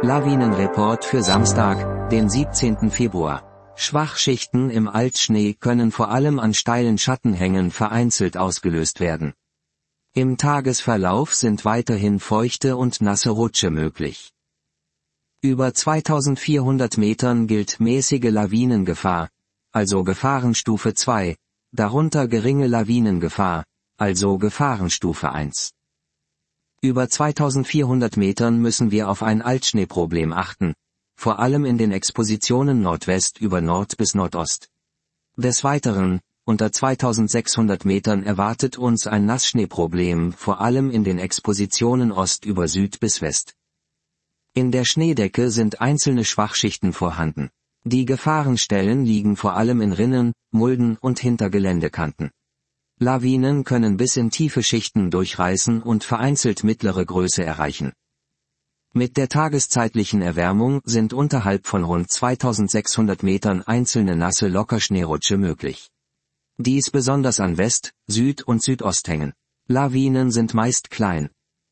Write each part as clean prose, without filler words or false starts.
Lawinenreport für Samstag, den 17. Februar. Schwachschichten im Altschnee können vor allem an steilen Schattenhängen vereinzelt ausgelöst werden. Im Tagesverlauf sind weiterhin feuchte und nasse Rutsche möglich. Über 2400 Metern gilt mäßige Lawinengefahr, also Gefahrenstufe 2, darunter geringe Lawinengefahr, also Gefahrenstufe 1. Über 2400 Metern müssen wir auf ein Altschneeproblem achten, vor allem in den Expositionen Nordwest über Nord bis Nordost. Des Weiteren, unter 2600 Metern erwartet uns ein Nassschneeproblem, vor allem in den Expositionen Ost über Süd bis West. In der Schneedecke sind einzelne Schwachschichten vorhanden. Die Gefahrenstellen liegen vor allem in Rinnen, Mulden und hinter Geländekanten. Lawinen können bis in tiefe Schichten durchreißen und vereinzelt mittlere Größe erreichen. Mit der tageszeitlichen Erwärmung sind unterhalb von rund 2600 Metern einzelne nasse Lockerschneerutsche möglich. Dies besonders an West-, Süd- und Südosthängen. Lawinen sind meist klein.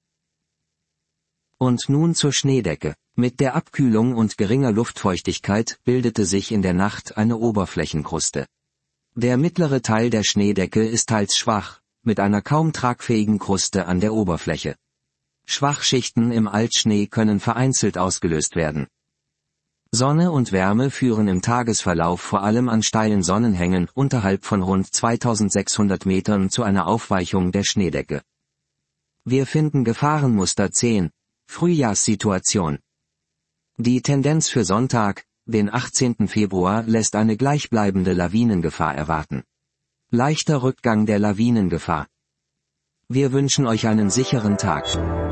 Und nun zur Schneedecke. Mit der Abkühlung und geringer Luftfeuchtigkeit bildete sich in der Nacht eine Oberflächenkruste. Der mittlere Teil der Schneedecke ist teils schwach, mit einer kaum tragfähigen Kruste an der Oberfläche. Schwachschichten im Altschnee können vereinzelt ausgelöst werden. Sonne und Wärme führen im Tagesverlauf vor allem an steilen Sonnenhängen unterhalb von rund 2600 Metern zu einer Aufweichung der Schneedecke. Wir finden Gefahrenmuster 10, Frühjahrssituation. Die Tendenz für Sonntag, den 18. Februar, lässt eine gleichbleibende Lawinengefahr erwarten. Leichter Rückgang der Lawinengefahr. Wir wünschen euch einen sicheren Tag.